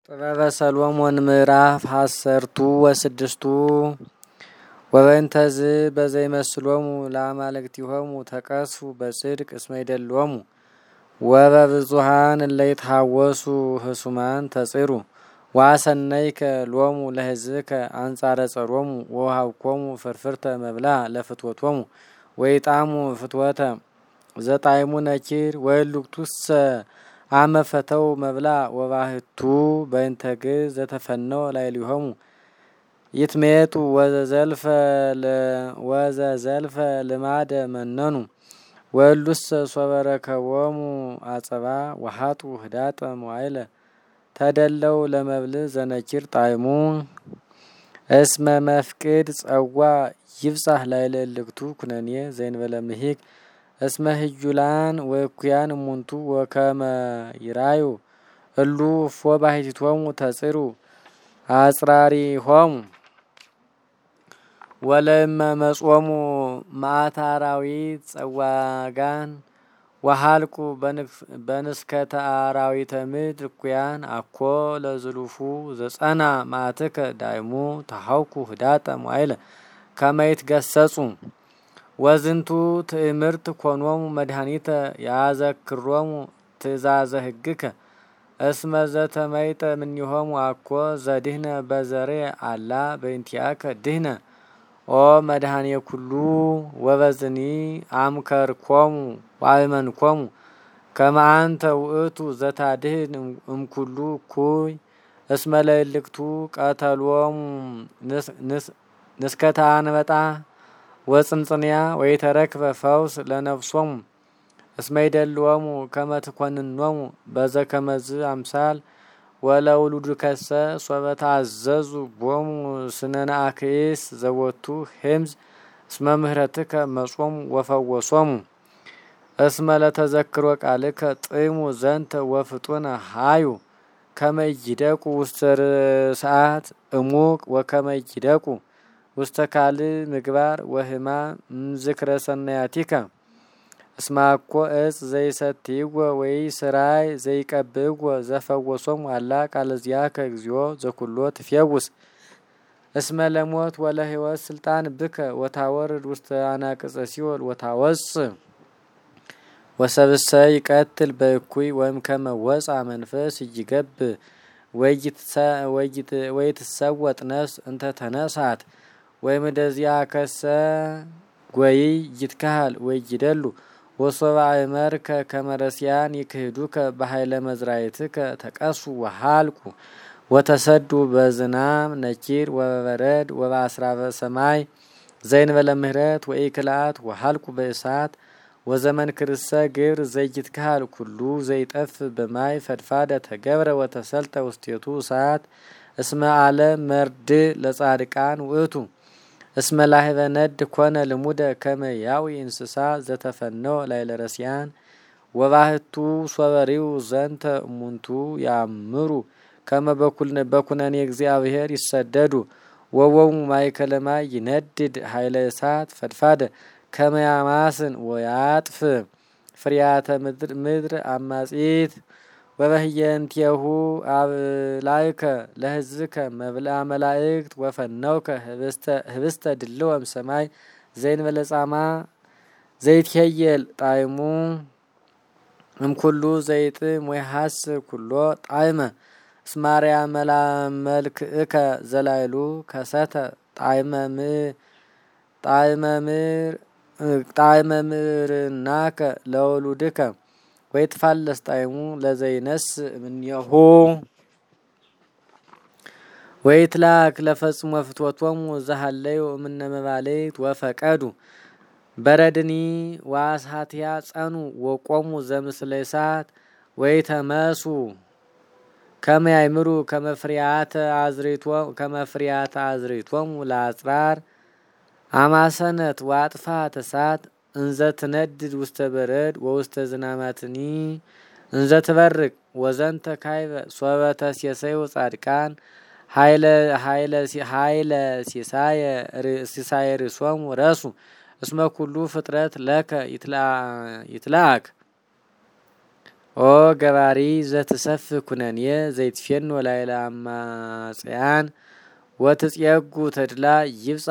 ጥበበ ሰሎሞን ምዕራፍ 16 ወበእንተዝ በዘይመስሎሙ ለአማልክቲሆሙ ተቀስፉ በጽድቅ እስመ ይደልዎሙ ወበብዙሃን እለይትሃወሱ ህሱማን ተጽሩ ዋሰነይከ ሎሙ ለሕዝብከ አንጻረ ጸሮሙ ወውሃብኮሙ ፍርፍርተ መብላ ለፍትወቶሙ ወይጣሙ ፍትወተ ዘጣይሙ ነኪር ወይሉክቱሰ አመፈተው መብላ ወባህቱ በእንተግ ዘተፈነው ላይሊሆሙ ይትሜጡ ወዘዘልፈ ልማደ መነኑ ወሉሰ ሶበረከቦሙ አጸባ ወሃጡ ህዳጠ መዋይለ ተደለው ለመብል ዘነኪር ጣይሙ እስመ መፍቅድ ጸዋ ይብጻህ ላይለ ልክቱ ኩነኔ ዘይንበለ ምሂክ እስመ ህጁላን ወኩያን ሙንቱ ወከመ ይራዩ እሉ እፎ ባሕቲቶሙ ተጽሩ አጽራሪሆሙ ወለመ መጾሙ ማዕታራዊት ጸዋጋን ወሃልቁ በንስከተ አራዊተ ምድር ኩያን አኮ ለዝሉፉ ዘጸና ማዕትከ ዳይሙ ተሃውኩ ህዳጠ መዋይለ ከመይት ገሰጹ ወዝንቱ ትእምርት ኮኖሙ መድኃኒተ ያዘክሮሙ ትእዛዘ ህግከ እስመ ዘተመይጠ ምኒሆሙ አኮ ዘድህነ በዘሬ አላ በእንቲአከ ድህነ ኦ መድኃኔ ኩሉ ወበዝኒ አምከርኮሙ ዋእመንኮሙ ከመ አንተ ውእቱ ዘታድህን እምኩሉ እኩይ እስመ ለእልክቱ ቀተሎሙ ንስከተ አንበጣ ወጽንጽንያ ወይተረክበ ፈውስ ለነፍሶሙ እስመ ይደልዎሙ ከመ ትኰንኖሙ በዘከመዝ አምሳል ወለውሉድከሰ ሶበ ተአዘዙ ቦሙ ስነነ አክኢስ ዘወቱ ሄምዝ እስመ ምህረትከ መጾሙ ወፈወሶሙ እስመ ለተዘክሮ ቃልከ ጥሙ ዘንተ ወፍጡነ ሃዩ ከመ ይደቁ ውስተ ርእሳት እሙቅ ወከመ ይደቁ ውስተ ካልእ ምግባር ወህማም እምዝክረ ሰናያቲከ እስመ አኮ እጽ ዘይሰትይዎ ወይ ስራይ ዘይቀብእዎ ዘፈወሶሙ አላ ቃለ ዚአከ እግዚኦ ዘኩሎ ትፌውስ እስመ ለሞት ወለሕይወት ስልጣን ብከ ወታወርድ ውስተ አናቅጸ ሲኦል ወታወጽእ ወሰብእሰ ይቀትል በእኩይ ወእምከመ ወጽአ መንፈስ ይገብእ ወይትሰወጥ ነፍስ እንተ ተነሳት ወይምደዚያ ከሰ ጐይ ይትካሃል ወይይደሉ ወሶበ አእመርከ ከመ ረሲያን ይክህዱከ በኃይለ መዝራዕትከ ተቀሱ ወሃልቁ ወተሰዱ በዝናም ነኪር ወበበረድ ወበአስራበ ሰማይ ዘይንበለ ምህረት ወኢክልአት ወሃልቁ በእሳት ወዘመን ክርስሰ ግብር ዘይትካሃል ኩሉ ዘይጠፍ በማይ ፈድፋደ ተገብረ ወተሰልጠ ውስቴቱ እሳት እስመ ዓለም መርድ ለጻድቃን ውእቱ እስመ ላህበ ነድ ኮነ ልሙደ ከመ ያዊ እንስሳ ዘተፈነው ላይለ ረሲያን ወባህቱ ሶበሪው ዘንተ እሙንቱ ያምሩ ከመ በኩነኔ እግዚአብሔር ይሰደዱ ወወሙ ማእከለ ማይ ይነድድ ኃይለ እሳት ፈድፋደ ከመ ያማስን ወያጥፍ ፍሬያተ ምድር አማጺት ወበህየንቲሁ አብላይከ ለሕዝብከ መብልአ መላእክት ወፈነውከ ህብስተ ድልወም ሰማይ ዘይንበለ ጻማ ዘይትሄየል ጣዕሙ እምኩሉ ዘይጥም ወይሐስር ኩሎ ጣዕመ እስመ አርአያ መልክእከ ዘላይሉ ከሰተ ጣዕመ ምርናከ ለወሉድከ ወይትፋለስ ጣዕሙ ለዘይነስ እምኔሁ ወይትላክ ለፈጽሞ ፍትወቶሙ ዘሃለዩ እምነ መባልት ወፈቀዱ በረድኒ ወአስሃትያ ጸኑ ወቆሙ ዘምስለ እሳት ወይተመሱ ከመ ያእምሩ ከመ ፍሬያተ አዝሪቶሙ ለአጽራር አማሰነት ወአጥፋት እሳት እንዘ ትነድድ ውስተ በረድ ወውስተ ዝናማትኒ እንዘ ትበርቅ ወዘንተ ካይበ ሶበ ተሴሰዩ ጻድቃን ኃይለ ሲሳየ ርእሶሙ ረሱ እስመ ኩሉ ፍጥረት ለከ ይትለአክ ኦ ገባሪ ዘትሰፍ ኩነኔ ዘይትፌን ወላይላ አማጽያን ወትጽየጉ ተድላ ይብጻ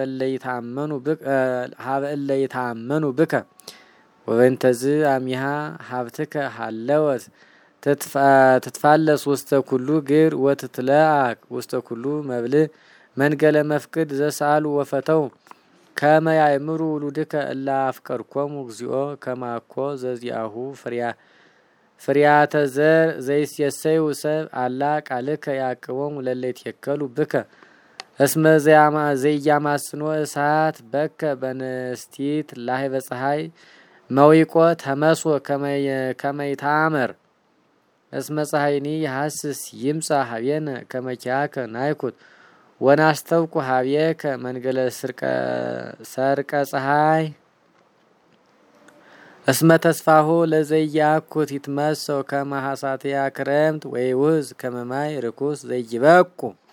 ሀበለ ይታመኑ ብከ ወበንተዝ አሚሃ ሀብትከ ሀለወት ትትፋለስ ውስተ ኩሉ ግር ወትትለአክ ውስተ ኩሉ መብል መንገለ መፍቅድ ዘሳሉ ወፈተው ከመ ያእምሩ ውሉድከ እላ አፍቀርኮሙ እግዚኦ ከማኮ ዘዚአሁ ፍሪያተ ዘር ዘይስየሰዩ ሰብ አላ ቃልከ ያቅቦሙ ለሌት የከሉ ብከ እስመ ዘያማስኖ እሳት በከ በንስቲት ላህበ ፀሐይ መዊቆ ተመስወ ከመይታመር እስመ ፀሐይኒ የሐስስ ይምጻ ሀቤነ ከመኪያከ ናይኩት ወናስተውቁ ሀቤከ መንገለ ሰርቀ ፀሐይ እስመ ተስፋሁ ለዘያኩት ይትመሰው ከመ ሐሳትያ ክረምት ወይውዝ ከመ ማይ ርኩስ ዘይበቁ